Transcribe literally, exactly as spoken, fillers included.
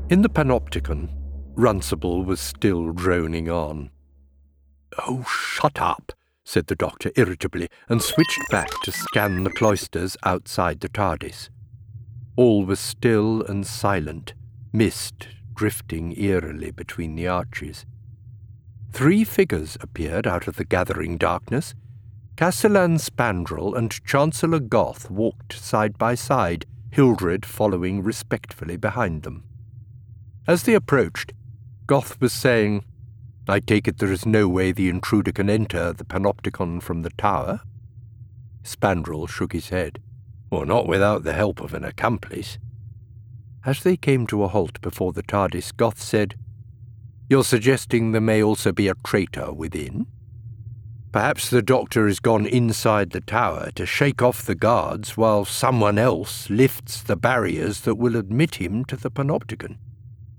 In the Panopticon, Runcible was still droning on. "Oh, shut up," said the Doctor irritably, and switched back to scan the cloisters outside the TARDIS. All was still and silent, mist drifting eerily between the arches. Three figures appeared out of the gathering darkness. Castellan Spandrel and Chancellor Goth walked side by side, Hildred following respectfully behind them. As they approached, Goth was saying, "I take it there is no way the intruder can enter the Panopticon from the tower?" Spandrel shook his head. "Well, not without the help of an accomplice." As they came to a halt before the TARDIS, Goth said, "You're suggesting there may also be a traitor within? Perhaps the Doctor has gone inside the tower to shake off the guards while someone else lifts the barriers that will admit him to the Panopticon."